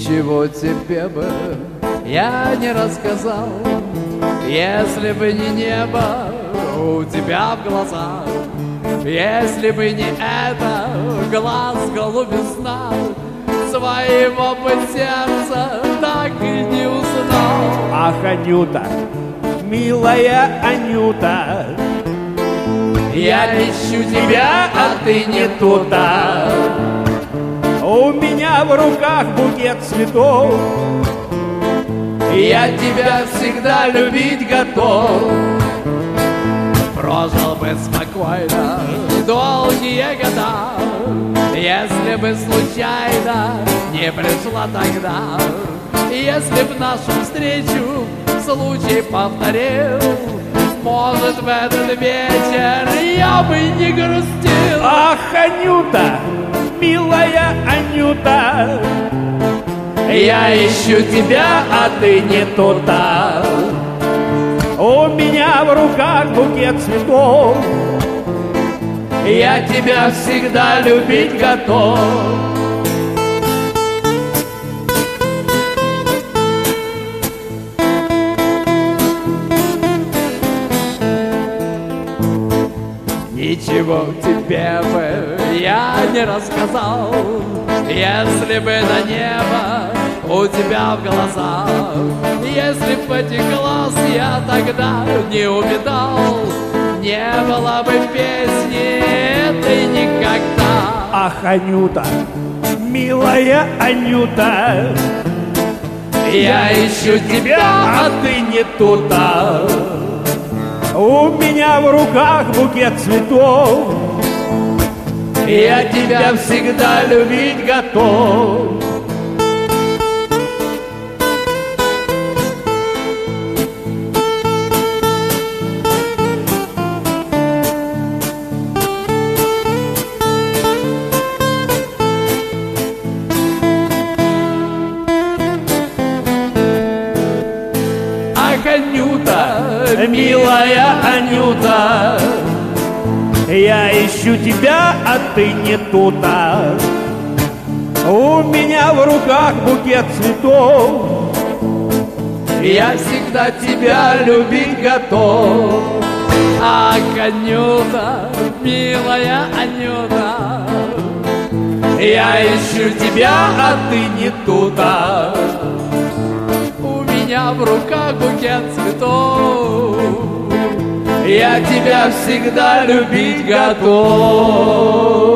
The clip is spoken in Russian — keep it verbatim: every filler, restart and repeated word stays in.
Ничего тебе бы я не рассказал, если бы не небо у тебя в глазах, если бы не это глаз голубизна, своего бы сердца так и не узнал. Ах, Анюта, милая Анюта, я ищу тебя, а ты не тута. У меня в руках букет цветов, я тебя всегда любить готов. Прожил бы спокойно долгие года, если бы случайно не пришла тогда. Если б нашу встречу случай повторил, может, в этот вечер я бы не грустил. Ах, Анюта, милая Анюта, я ищу тебя, а ты не тута. У меня в руках букет цветов, я тебя всегда любить готов. Ничего тебе бы я не рассказал, если бы на небо у тебя в глазах, если б этих глаз я тогда не увидал, не было бы песни этой никогда. Ах, Анюта, милая Анюта, я ищу тебя, а ты не тута. У меня в руках букет цветов, я тебя всегда любить готов. Анюта, милая Анюта, я ищу тебя, а ты не тута. У меня в руках букет цветов, я всегда тебя любить готов. Ах, Анюта, милая Анюта, я ищу тебя, а ты не тута. У меня в руках букет цветов, я тебя всегда любить готов.